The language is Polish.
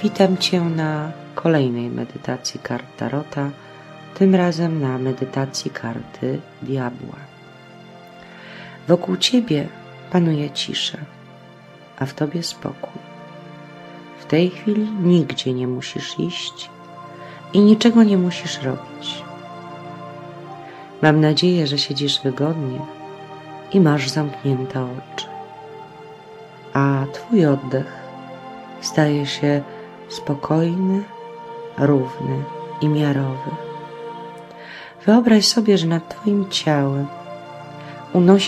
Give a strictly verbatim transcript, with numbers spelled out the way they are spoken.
Witam Cię na kolejnej medytacji kart Tarota, tym razem na medytacji karty Diabła. Wokół Ciebie panuje cisza, a w Tobie spokój. W tej chwili nigdzie nie musisz iść i niczego nie musisz robić. Mam nadzieję, że siedzisz wygodnie i masz zamknięte oczy, a Twój oddech staje się spokojny, równy i miarowy. Wyobraź sobie, że nad Twoim ciałem unosi